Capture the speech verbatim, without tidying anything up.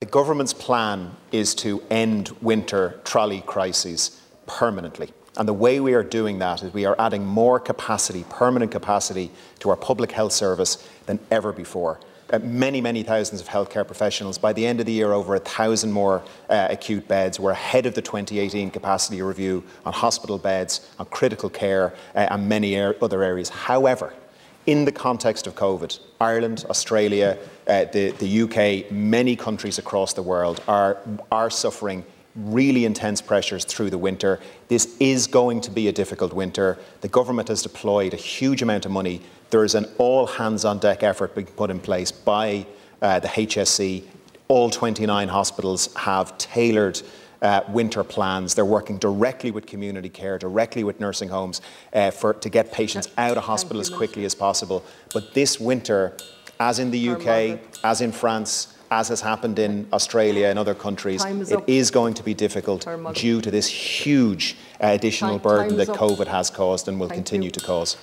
government's plan is to end winter trolley crises permanently. And the way we are doing that is we are adding more capacity, permanent capacity, to our public health service than ever before. Uh, many, many thousands of healthcare professionals. By the end of the year, over a thousand more uh, acute beds. We're ahead of the twenty eighteen capacity review on hospital beds, on critical care, uh, and many er- other areas. However, in the context of COVID, Ireland, Australia, uh, the, the U K, many countries across the world are, are suffering really intense pressures through the winter. This is going to be a difficult winter. The government has deployed a huge amount of money. There is an all-hands-on-deck effort being put in place by uh, the H S C. All twenty-nine hospitals have tailored uh, winter plans. They're working directly with community care, directly with nursing homes uh, for, to get patients out of hospital as quickly as possible. But this winter, as in the U K, as in France, as has happened in Australia and other countries, is it up. is going to be difficult due to this huge uh, additional Time- burden time that is up. COVID has caused and will Thank continue you. to cause.